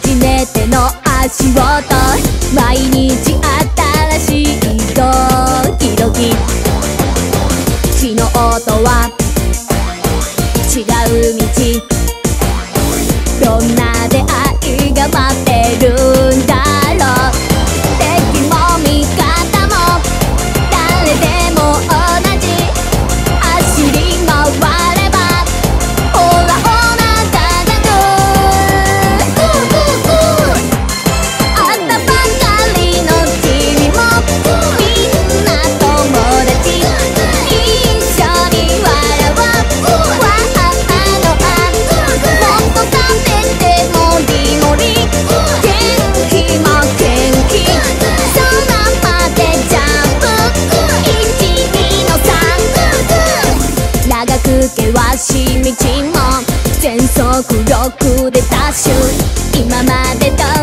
初めての足音、毎日新しいドキドキ。血の音は違う道、どんな出会いが待ってるんだろう。敵も味方も誰でも同じ、走り回ればほらお腹がグー。会ったばかりの君もみんな友達、一緒に笑おう。わあのあもっと食べてもりもり、元気も元気、空までジャンプ、12の3。長く険しい道も全速力でダッシュ、今までと